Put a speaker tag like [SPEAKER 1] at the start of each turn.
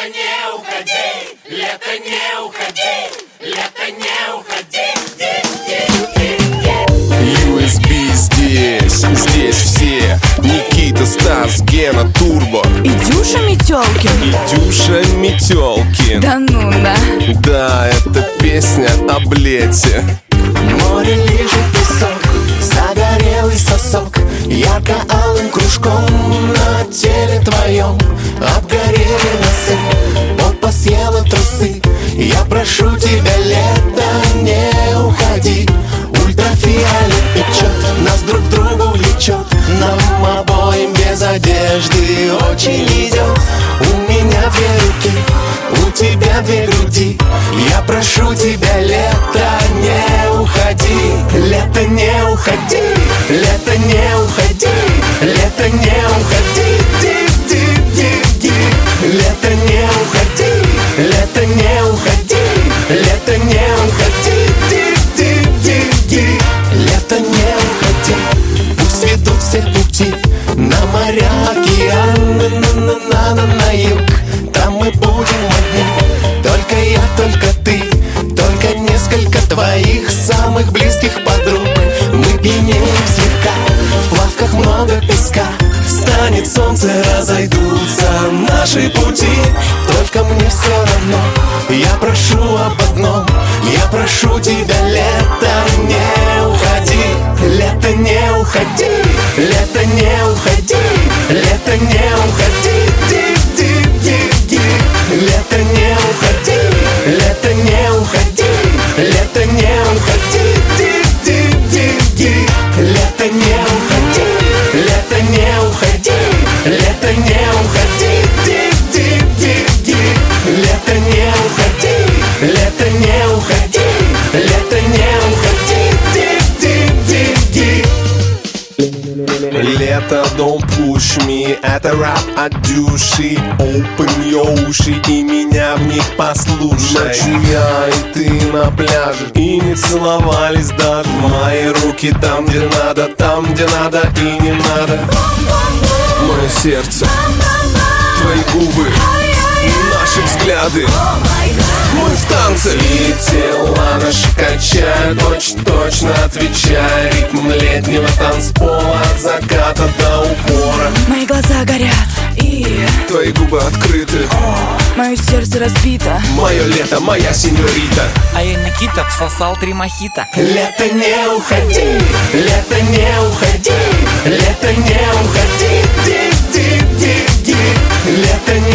[SPEAKER 1] не уходи, лето не уходи, лето не уходи.
[SPEAKER 2] USB здесь все. Никита, Стас, Гена, Турбо
[SPEAKER 3] И Дюша Метелкин.
[SPEAKER 2] и Дюша Метелкин.
[SPEAKER 3] Да ну да.
[SPEAKER 2] Да, это песня об лете.
[SPEAKER 4] Море лежит песок, загорелый сосок, ярко-алым кружком на теле твоем обгорели носы, попа съела трусы. Я прошу тебя, лето, не уходи. Ультрафиолет печет, нас друг к другу влечет. Нам обоим без одежды очень идет. У меня две руки, у тебя две груди. Я прошу тебя, лето, не уходи. Лето, не уходи, лето, не уходи, лето, не уходи. Ди-ди-ди-ди. Лето, не уходи, лето, не уходи, лето, не уходи. Ди-ди-ди-ди. Лето, не уходи. Пусть ведут все пути на моря, океаны, на юг. Там мы будем одни, только я, только ты, только несколько твоих самых близких подруг. Мы пьянеем слегка, в плавках много песка. Встанет солнце, разойдутся наши пути. Только мне все равно, я прошу об одном. Я прошу тебя, лето, не уходи. Лето, не уходи, лето, не уходи, лето, не уходи. Ди-ди-ди-ди. Лето, не уходи, лето, не уходи, лето, не уходи. Ди-ди-ди-ди. Лето, не уходи, лето, не уходи, лето, не уходи. Ди-ди-ди-ди. Лето, не уходи, лето, не уходи, лето, не уходи. Ди-ди-ди-ди.
[SPEAKER 2] Лето, don't push me. Это рэп от Дюши. Open your уши и меня в них послушай. Ночью я и ты на пляже, и не целовались даже. Мои руки там, где надо, и не надо. Мое сердце, твои губы, наши взгляды. Мы в танце. И тела наши качают, очень точно отвечая. Ритм летнего танцпола от заката до упора.
[SPEAKER 3] Мои глаза горят и
[SPEAKER 2] Твои губы открыты.
[SPEAKER 3] мое сердце разбито.
[SPEAKER 2] Мое лето, моя сеньорита.
[SPEAKER 5] А я, Никита, всосал 3 мохито.
[SPEAKER 4] Лето, не уходи, лето, не уходи, лето, не уходи. Ди-ди-ди-ди. Лето,